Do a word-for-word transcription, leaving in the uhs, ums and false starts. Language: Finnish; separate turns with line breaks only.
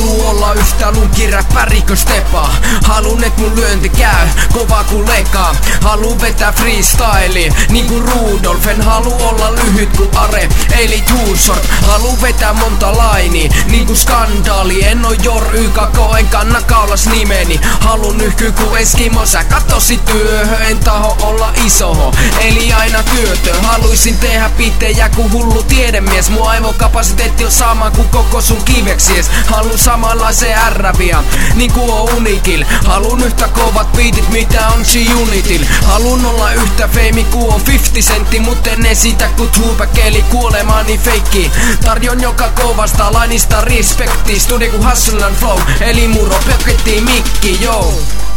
Halu olla yhtä lunkiräppäri kuin Stepa. Halun et mun lyönti käy kova ku Leka. Halu vetää freestyle niinku Rudolf. En halu olla lyhyt ku Are, eli Too Short. Halu vetää monta laini niinku Skandaali. En oo Jor Y K K, en kanna kaulas nimeni. Halun nyhky ku Eskimo, sä katosit työhön. En taho olla isoho, eli aina työtön. Haluisin tehdä bittejä ku hullu tiedemies. Mun aivokapasiteetti on sama ku koko sun kiveksies. Halun samanlaisen R-via niinku on Unikil. Halun yhtä kovat beatit mitä on G-Unitil. Halun olla yhtä feimi ku on viisikymmentä sentti, mut en esitä ku Tupac eli kuolemaani feikki. Tarjon joka kovasta lainista respekti. Studi ku Hustle and Flow, eli muro pökettiin mikki, joo.